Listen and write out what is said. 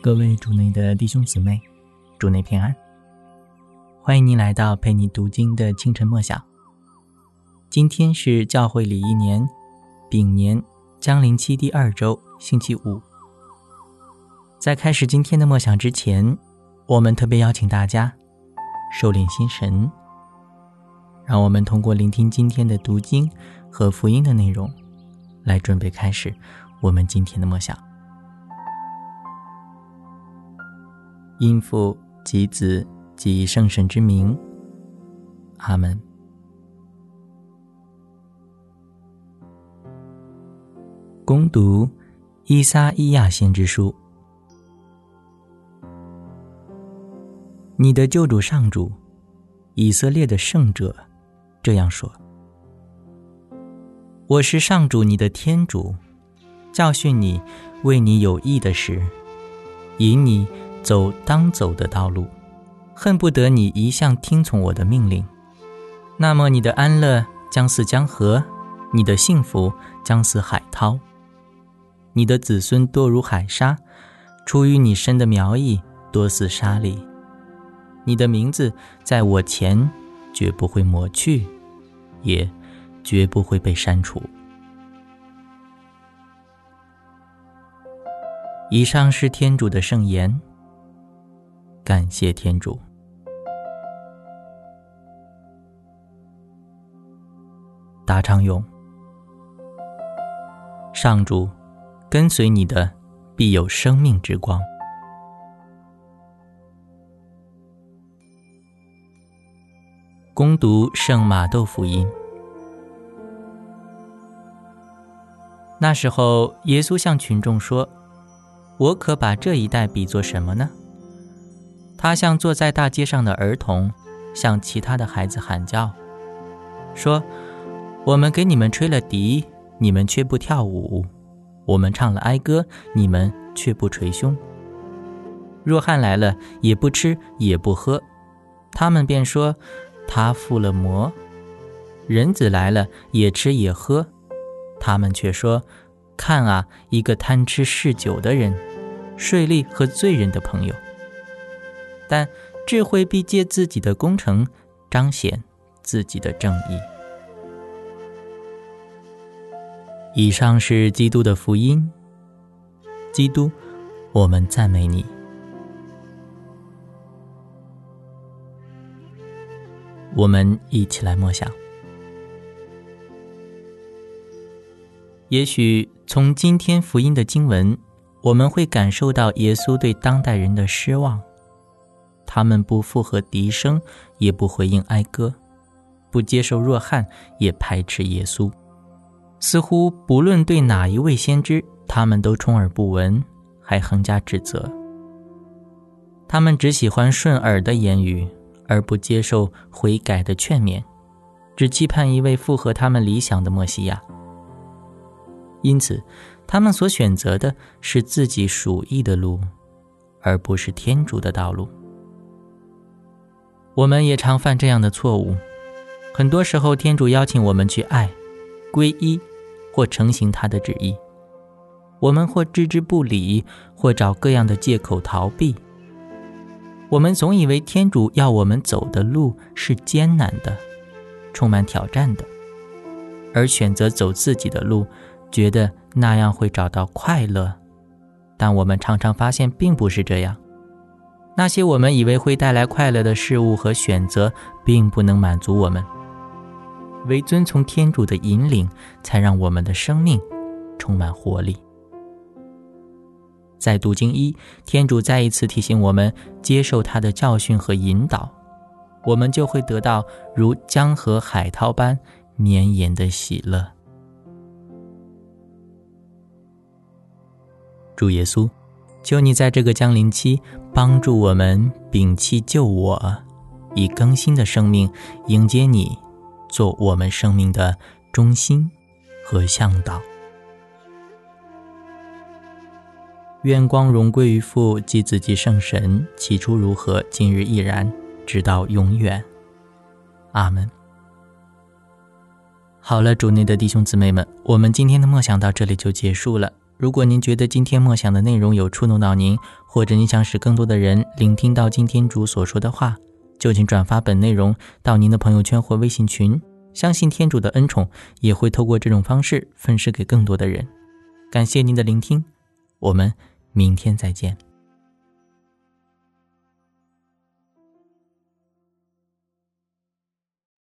各位主内的弟兄姊妹，主内平安，欢迎您来到陪你读经的清晨默想。今天是教会里一年丙年将临期第2周星期五。在开始今天的默想之前，我们特别邀请大家收敛心神，让我们通过聆听今天的读经和福音的内容，来准备开始我们今天的默想。因父及子及圣神之名，阿们。恭读依撒意亚先知书。你的救主上主，以色列的圣者这样说：我是上主你的天主，教训你，为你有益的事，引你走当走的道路，恨不得你一向听从我的命令。那么你的安乐将似江河，你的幸福将似海涛，你的子孙多如海沙，出于你身的苗裔多似沙粒。你的名字在我前绝不会抹去，也绝不会被删除。以上是天主的圣言，感谢天主。答唱咏。上主，跟随你的必有生命之光。恭读圣马窦福音。那时候，耶稣向群众说：我可把这一代比作什么呢？他像坐在大街上的儿童，向其他的孩子喊叫，说：我们给你们吹了笛，你们却不跳舞；我们唱了哀歌，你们却不捶胸。若翰来了，也不吃也不喝，他们便说他附了魔。人子来了，也吃也喝，他们却说看啊，一个贪吃嗜酒的人，税吏和罪人的朋友。但智慧必借自己的工程彰显自己的正义。以上是基督的福音。基督，我们赞美你。我们一起来默想。也许从今天福音的经文，我们会感受到耶稣对当代人的失望。他们不附和笛声，也不回应哀歌，不接受若翰，也排斥耶稣。似乎不论对哪一位先知，他们都充耳不闻，还横加指责。他们只喜欢顺耳的言语，而不接受悔改的劝勉，只期盼一位符合他们理想的默西亚。因此，他们所选择的是自己属意的路，而不是天主的道路。我们也常犯这样的错误。很多时候，天主邀请我们去爱、皈依或承行他的旨意，我们或置之不理，或找各样的借口逃避。我们总以为天主要我们走的路是艰难的，充满挑战的，而选择走自己的路，觉得那样会找到快乐。但我们常常发现并不是这样。那些我们以为会带来快乐的事物和选择，并不能满足我们。唯遵从天主的引领，才让我们的生命充满活力。在读经1，天主再一次提醒我们接受他的教训和引导，我们就会得到如江河海涛般绵延的喜乐。主耶稣，求你在这个降临期帮助我们摒弃旧我，以更新的生命迎接你，做我们生命的中心和向导。愿光荣归于父及子及圣神，起初如何，今日亦然，直到永远。阿们。好了，主内的弟兄姊妹们，我们今天的默想到这里就结束了。 如果您觉得今天默想的内容有触动到您，或者您想使更多的人聆听到今天主所说的话，就请转发本内容到您的朋友圈或微信群，相信天主的恩宠也会透过这种方式分施给更多的人。感谢您的聆听，我们明天再见。